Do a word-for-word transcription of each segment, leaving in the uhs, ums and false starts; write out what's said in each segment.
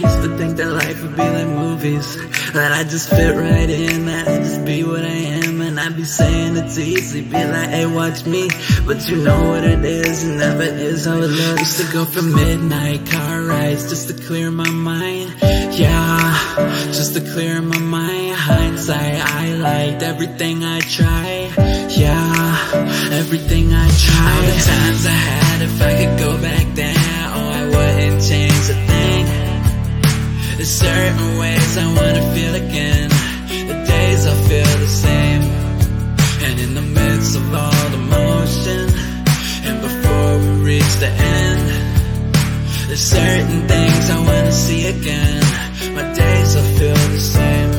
used to think that life would be like movies, that I just fit right in, that I just be what I am. And I'd be saying it's easy, be like, hey, watch me, but you know what it is, it never is how it looks. Used to go for midnight car rides just to clear my mind, yeah, just to clear my mind. Hindsight, I liked everything I tried, yeah, everything I tried. All the times I had, if I could go back then, oh, I wouldn't change a thing. There's certain ways I wanna feel again, the days I feel the same. And in the midst of all the motion, and before we reach the end, there's certain things I wanna see again, my days will feel the same.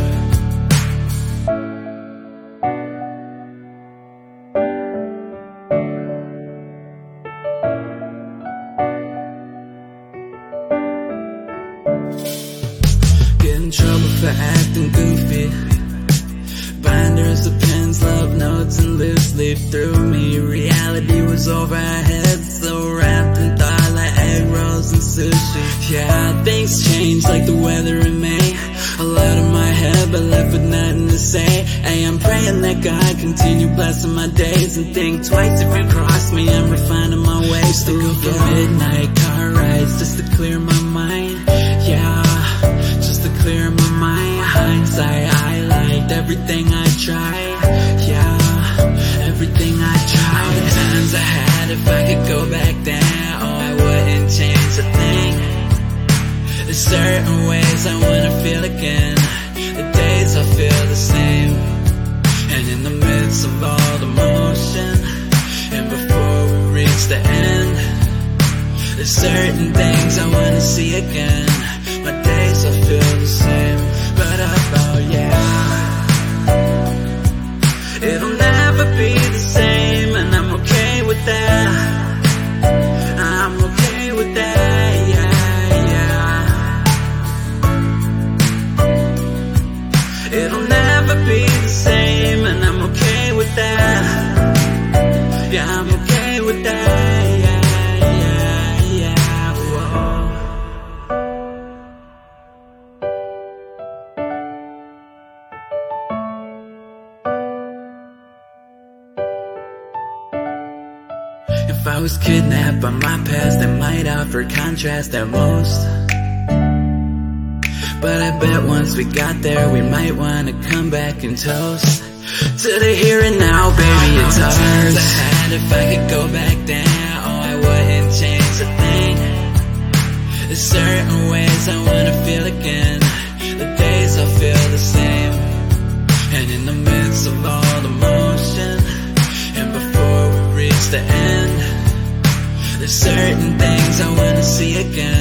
Get in trouble for acting goofy, binders of pens, love notes, and loose leaf through me. Reality was over our heads, so wrapped in thought like egg rolls and sushi. Yeah, things change like the weather in May. A lot in my head, but left with nothing to say. Hey, I'm praying that God continue blessing my days, and think twice if you cross me. I'm refining my ways to go for midnight car rides just to clear my mind, yeah, just to clear my mind. Hindsight, I liked everything I tried, yeah, everything I tried. All the times I had, if I could go back then, oh, I wouldn't change a thing. There's certain ways I wanna feel again, the days I feel the same. And in the midst of all the motion, and before we reach the end, there's certain things I wanna see again, my days will feel the same. But I thought, yeah, it'll never be the same, and I'm okay with that, I'm okay with that, yeah, yeah. It'll never be the same, and I'm okay with that, yeah, I'm okay with that, yeah, yeah, yeah, whoa. If I was kidnapped by my past, I might offer contrast at most. But I bet once we got there, we might wanna come back and toast to the here and now, baby, it's ours. All the times I had, if I could go back then, oh, I wouldn't change a thing. There's certain ways I wanna feel again, the days I feel the same. And in the midst of all the motion, and before we reach the end, there's certain things I wanna see again,